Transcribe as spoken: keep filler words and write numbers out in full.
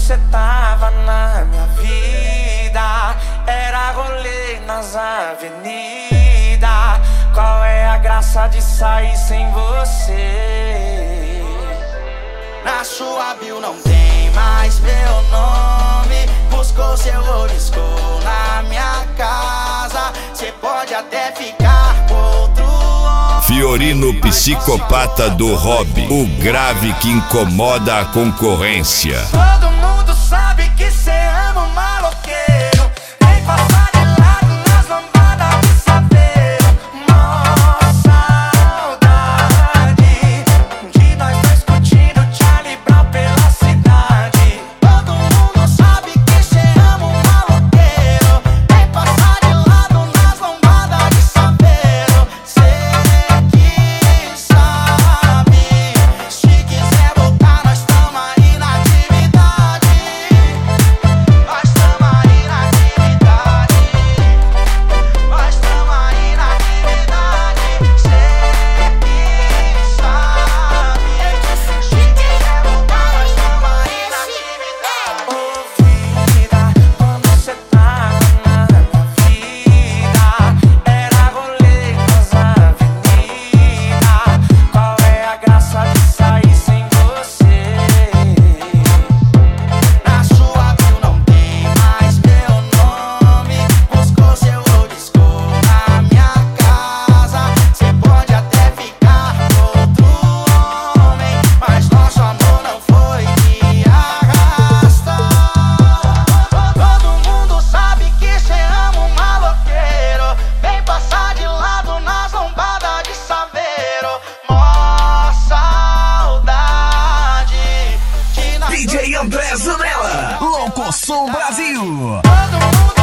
cê tava na minha vida, era rolê nas avenidas. Qual é a graça de sair sem você? Na sua bio não tem mais meu nome. Buscou seu oliscou na minha casa. Cê pode até ficar com outro homem. Fiorino psicopata do hobby, o grave que incomoda a concorrência. Todo mundo sabe que cê ama um maloqueiro. Vem passar de lado nas lambadas de saveiro. Mó saudade de nós dois curtindo Charlie Brown pela cidade. Todo mundo sabe que cê ama um maloqueiro. Vem passar de lado nas lambadas de saveiro. Cê que sabe, se quiser voltar nós tamo aí na atividade. Nós tamo aí na atividade. Nós tamo aí na atividade. Cê que sabe, se quiser voltar nós tamo aí na atividade. Ô vida, quando cê tava na minha vida, era rolê nas avenidas. Qual é a graça de sair sem você? Na sua bio não tem mais meu nome. Buscou seu oliscou na minha casa. Cê pode até ficar com outro homem, mas nosso amor não foi de arrasta. Todo mundo sabe que cê ama um maloqueiro. Vem passar de lado nas lombadas de saveiro. Mó saudade de nós D J André Zanella, Louco Som Brasil. Todo mundo